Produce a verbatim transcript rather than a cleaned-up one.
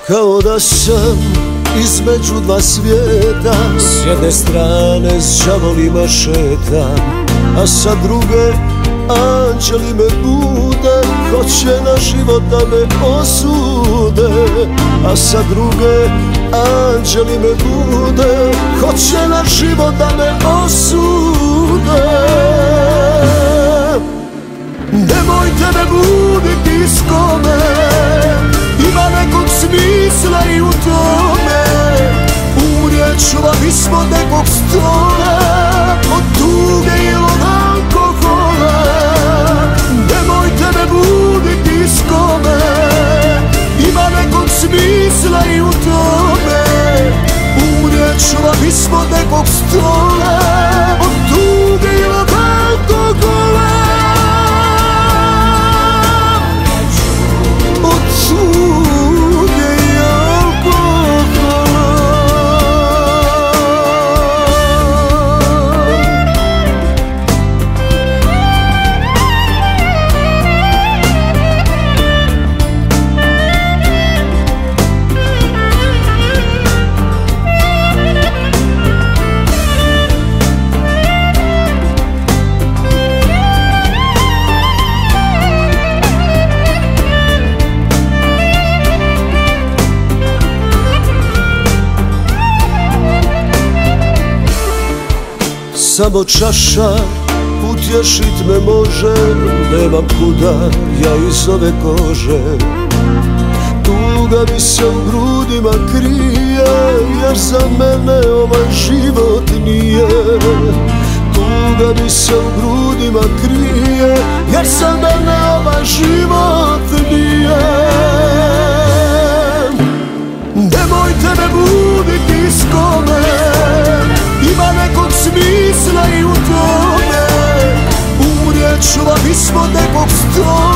Kao da sam između dva svijeta, s jedne strane s đavolima šetam, a sa druge anđeli me bude, hoće na život da me osude. A sa druge anđeli me bude, hoće na život da me osude. Nemojte me buditi s kome, ima nekog smisla i u tome. Umrijet ću vam ispod nekog stola, od tuge ili od alkohola. Nemojte me buditi s kome, ima nekog smisla i u tome. Umrijet ću vam ispod nekog stola, od tuge ili od alkohola. Samo čaša utješit me može, nemam kuda ja iz ove kože. Tuga mi se u grudima krije, jer za mene ovaj život nije. Tuga mi se u grudima krije, jer za mene ovaj život nije. Nemojte me buditi s kome, ima nekog smisla i u tome. Umrijet ću vam ispod nekog stola,